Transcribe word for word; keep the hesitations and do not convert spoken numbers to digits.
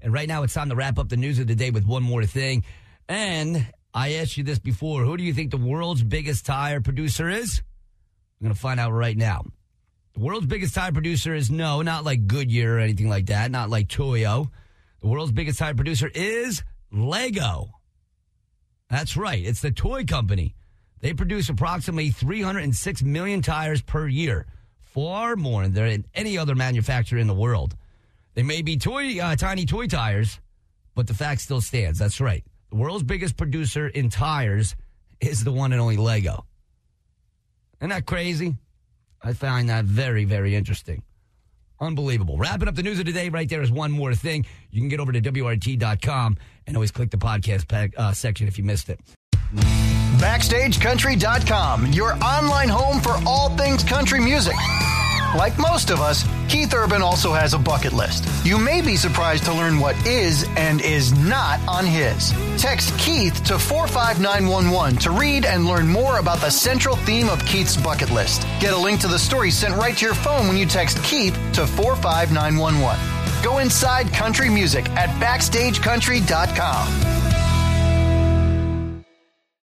And right now it's time to wrap up the news of the day with one more thing. And I asked you this before. Who do you think the world's biggest tire producer is? I'm going to find out right now. The world's biggest tire producer is no, not like Goodyear or anything like that. Not like Toyo. The world's biggest tire producer is Lego. That's right. It's the toy company. They produce approximately three hundred six million tires per year. Far more than any other manufacturer in the world. They may be toy, uh, tiny toy tires, but the fact still stands. That's right. The world's biggest producer in tires is the one and only Lego. Isn't that crazy? I find that very, very interesting. Unbelievable. Wrapping up the news of the day right there is one more thing. You can get over to W R T dot com and always click the podcast pack, uh, section if you missed it. Backstage Country dot com, your online home for all things country music. Like most of us, Keith Urban also has a bucket list. You may be surprised to learn what is and is not on his. Text Keith to four five nine one one to read and learn more about the central theme of Keith's bucket list. Get a link to the story sent right to your phone when you text Keith to four five nine one one. Go inside country music at Backstage Country dot com.